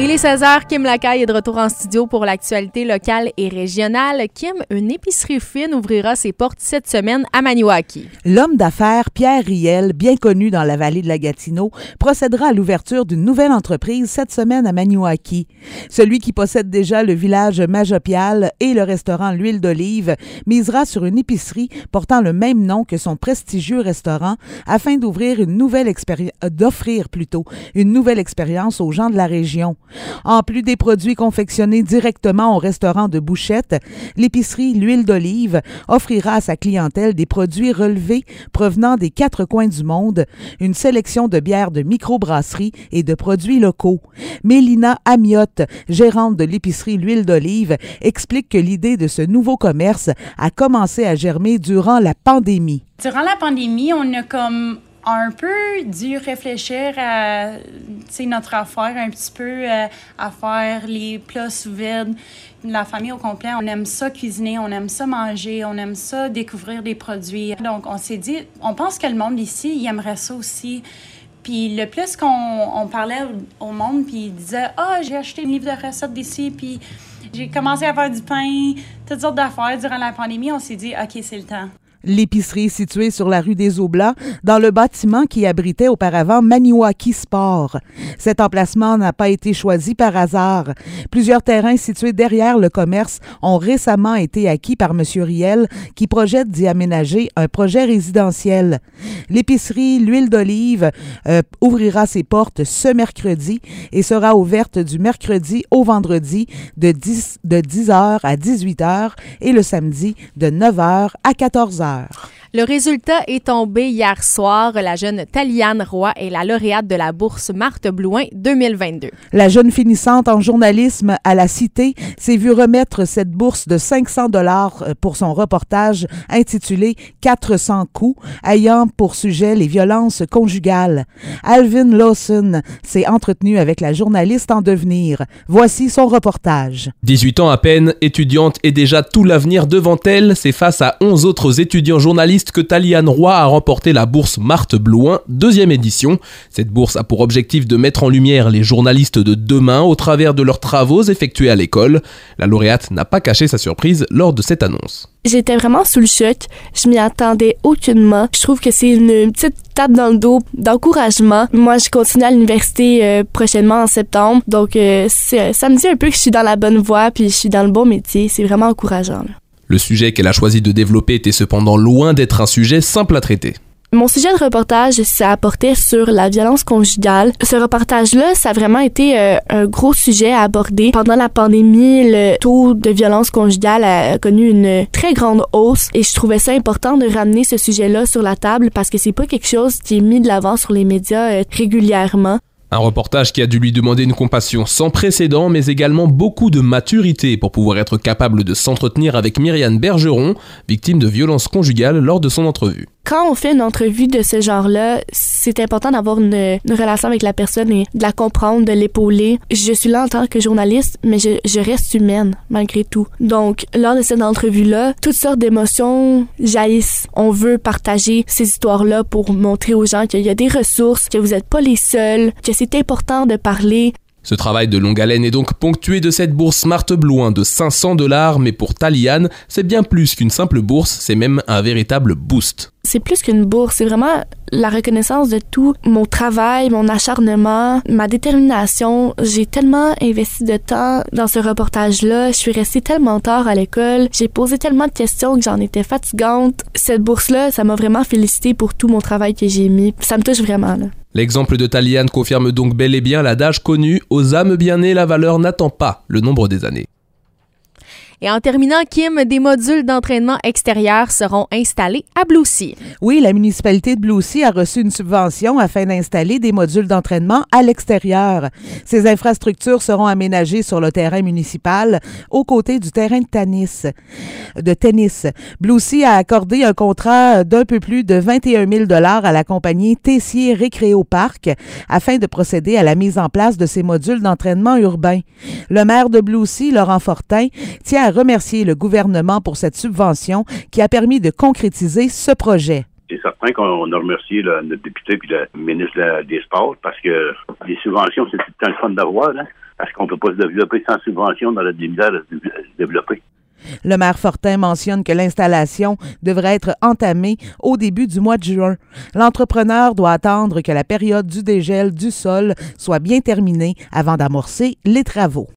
Il est 16h, Kim Lacaille est de retour en studio pour l'actualité locale et régionale. Kim, une épicerie fine ouvrira ses portes cette semaine à Maniwaki. L'homme d'affaires Pierre Riel, bien connu dans la vallée de la Gatineau, procédera à l'ouverture d'une nouvelle entreprise cette semaine à Maniwaki. Celui qui possède déjà le village Majopial et le restaurant L'Huile d'Olive misera sur une épicerie portant le même nom que son prestigieux restaurant afin d'offrir une nouvelle expérience aux gens de la région. En plus des produits confectionnés directement au restaurant de Bouchette, l'épicerie L'Huile d'Olive offrira à sa clientèle des produits relevés provenant des 4 coins du monde, une sélection de bières de microbrasserie et de produits locaux. Mélina Amiotte, gérante de l'épicerie L'Huile d'Olive, explique que l'idée de ce nouveau commerce a commencé à germer durant la pandémie. Durant la pandémie, on a comme un peu dû réfléchir à notre affaire, un petit peu à faire les plats sous vide. La famille au complet, on aime ça cuisiner, on aime ça manger, on aime ça découvrir des produits. Donc, on s'est dit, on pense que le monde ici, il aimerait ça aussi. Puis le plus qu'on parlait au monde, puis ils disaient « Ah, j'ai acheté un livre de recettes d'ici, puis j'ai commencé à faire du pain, toutes sortes d'affaires. » Durant la pandémie, on s'est dit « OK, c'est le temps. » L'épicerie située sur la rue des Aublats, dans le bâtiment qui abritait auparavant Maniwaki Sport. Cet emplacement n'a pas été choisi par hasard. Plusieurs terrains situés derrière le commerce ont récemment été acquis par M. Riel, qui projette d'y aménager un projet résidentiel. L'épicerie L'Huile d'Olive ouvrira ses portes ce mercredi et sera ouverte du mercredi au vendredi de 10h à 18h et le samedi de 9h à 14h. Le résultat est tombé hier soir. La jeune Taliane Roy est la lauréate de la bourse Marthe Blouin 2022. La jeune finissante en journalisme à la Cité s'est vue remettre cette bourse de 500 $ pour son reportage intitulé 400 coups, ayant pour sujet les violences conjugales. Alvin Lawson s'est entretenu avec la journaliste en devenir. Voici son reportage. 18 ans à peine, étudiante et déjà tout l'avenir devant elle, c'est face à 11 autres étudiants journalistes que Taliane Roy a remporté la bourse Marthe Blouin, 2e édition. Cette bourse a pour objectif de mettre en lumière les journalistes de demain au travers de leurs travaux effectués à l'école. La lauréate n'a pas caché sa surprise lors de cette annonce. J'étais vraiment sous le choc. Je m'y attendais aucunement. Je trouve que c'est une petite tape dans le dos d'encouragement. Moi, je continue à l'université prochainement en septembre. Donc, ça me dit un peu que je suis dans la bonne voie puis je suis dans le bon métier. C'est vraiment encourageant, là. Le sujet qu'elle a choisi de développer était cependant loin d'être un sujet simple à traiter. Mon sujet de reportage, ça portait sur la violence conjugale. Ce reportage-là, ça a vraiment été un gros sujet à aborder. Pendant la pandémie, le taux de violence conjugale a connu une très grande hausse et je trouvais ça important de ramener ce sujet-là sur la table parce que c'est pas quelque chose qui est mis de l'avant sur les médias régulièrement. Un reportage qui a dû lui demander une compassion sans précédent, mais également beaucoup de maturité pour pouvoir être capable de s'entretenir avec Myriane Bergeron, victime de violences conjugales lors de son entrevue. Quand on fait une entrevue de ce genre-là, c'est important d'avoir une relation avec la personne et de la comprendre, de l'épauler. Je suis là en tant que journaliste, mais je reste humaine malgré tout. Donc, lors de cette entrevue-là, toutes sortes d'émotions jaillissent. On veut partager ces histoires-là pour montrer aux gens qu'il y a des ressources, que vous n'êtes pas les seuls, que c'est important de parler. Ce travail de longue haleine est donc ponctué de cette bourse Marthe Blouin de 500 $, mais pour Taliane, c'est bien plus qu'une simple bourse, c'est même un véritable boost. C'est plus qu'une bourse, c'est vraiment la reconnaissance de tout mon travail, mon acharnement, ma détermination. J'ai tellement investi de temps dans ce reportage-là, je suis restée tellement tard à l'école, j'ai posé tellement de questions que j'en étais fatigante. Cette bourse-là, ça m'a vraiment félicitée pour tout mon travail que j'ai mis. Ça me touche vraiment, là. L'exemple de Taliane confirme donc bel et bien l'adage connu « Aux âmes bien nées, la valeur n'attend pas le nombre des années ». Et en terminant, Kim, des modules d'entraînement extérieur seront installés à Bleucy. Oui, la municipalité de Bleucy a reçu une subvention afin d'installer des modules d'entraînement à l'extérieur. Ces infrastructures seront aménagées sur le terrain municipal, aux côtés du terrain de tennis. Bleucy a accordé un contrat d'un peu plus de 21 000 $ à la compagnie Tessier Récréo Parc afin de procéder à la mise en place de ces modules d'entraînement urbain. Le maire de Bleucy, Laurent Fortin, tient à remercier le gouvernement pour cette subvention qui a permis de concrétiser ce projet. C'est certain qu'on a remercié notre député et le ministre des Sports parce que les subventions, c'est tout le temps le fun d'avoir. Hein? parce qu'on ne peut pas se développer sans subvention dans la misère à se développer. Le maire Fortin mentionne que l'installation devrait être entamée au début du mois de juin. L'entrepreneur doit attendre que la période du dégel du sol soit bien terminée avant d'amorcer les travaux.